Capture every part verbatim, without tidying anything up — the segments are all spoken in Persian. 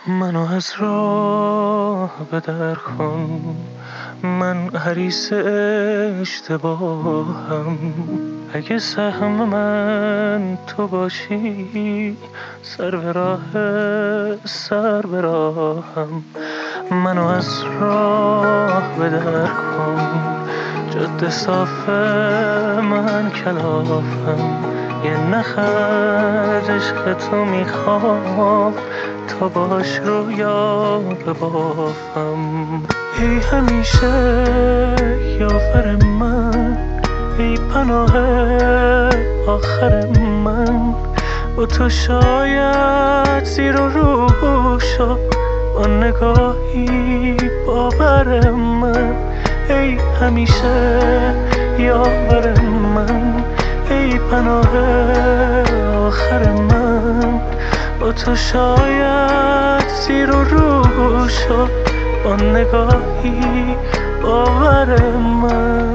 منو از راه به در کن، من حریص اشتباهم. اگه سهم من تو باشی، سر به راه سر به راهم. منو از راه به در کن، جاده صاف من کلافم. یه نخ عشق تو میخوام، تا باش رویا ببافم. ای همیشه یاور من، ای پناه آخر من. با تو شاید زیر و رو شد، با نگاهی باور من. ای همیشه یاور من، ای پناه آخر من. با تو شاید زیر و رو شد، با نگاهی باور من.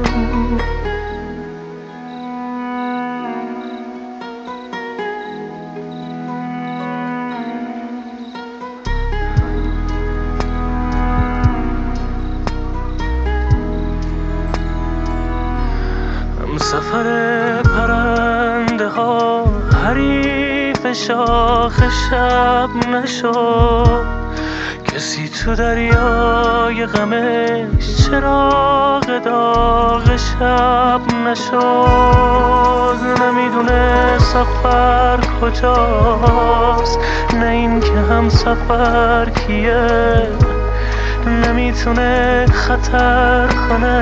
هم سفر پرنده ها حریف شاخ شب نشد. کسی تو دریای غمش چراغ داغ شب نشد. نمیدونه سفر کجاست، نه این که هم سفر کیه. نمیتونه خطر کنه،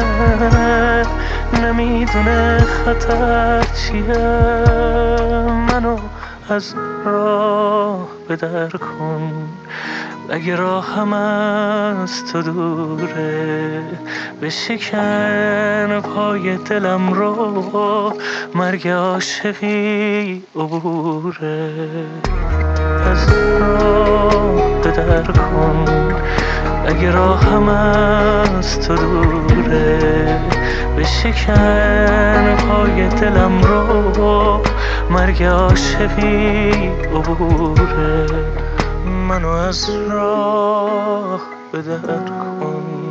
نمیدونه خطر چیه. منو از راه به در کن، اگه راهم از تو دوره. بشکن پای دلم رو، مرگ عاشقی عبوره. از راه به در کن، اگه راهم از تو دوره. بشکن پای دلم رو، مرگ عاشقی عبوره. منو از راه به در کن.